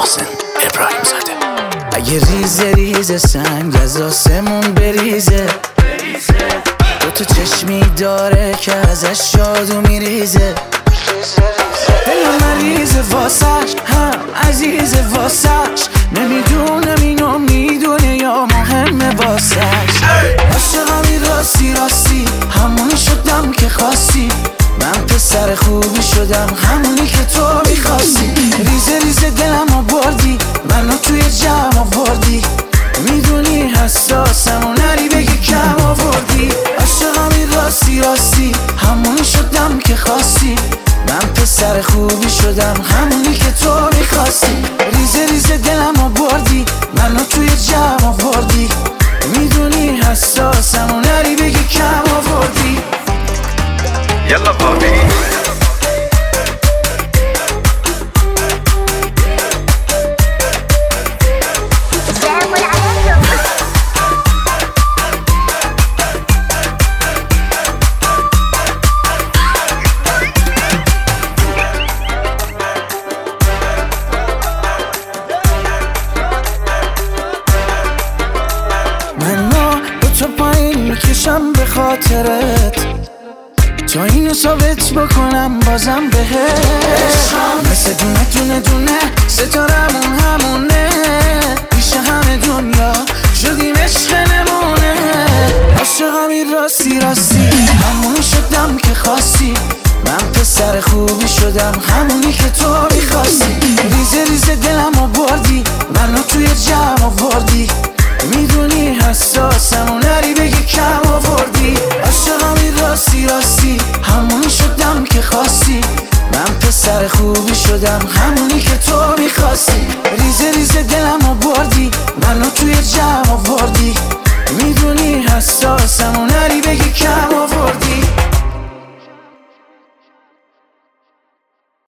محسن ابراهیم زاده. اگه ریز سنگ از آسمون بریزه، تو چشمی داره که ازش جادو میریزه. دل مریضه واسش، هم عزیزه واسش، نمیدونم اینو میدونه یا مهمه واسش. عاشقمی راستی همونی شدم که خواستی، من پسر خوبی شدم همونی که تو میخواستی. ریزه دلم آوردی، منو توی جمع آوردی، میدونی حساسم و نری بگی کم آوردی. عاشقمی راستی همونی شدم که خواستی، من پسر خوبی شدم همونی که تو میخواستی. ریزه دلم آوردی، منو توی جمع آوردی، میدونی حساسم و نری بگی کم آوردی. یلا بابی منو با تو پایین میکشم به خاطرت، تا اینو ثابت بکنم بازم بهت. مثل دونه ستارمون همونه، پیش همه دنیا شدیم عشق نمونه. عاشقمی راستی همونی شدم که خواستی، من پسر خوبی شدم همونی که تو میخواستی. ریزه دلم آوردی، منو توی جمع آوردی، میدونی حساسم و نری بگی کم آوردی. عاشقمی راستی همونی شدم که خواستی، من پسر خوبی شدم همونی که تو میخواستی. ریزه دلم آوردی، منو توی جمع آوردی،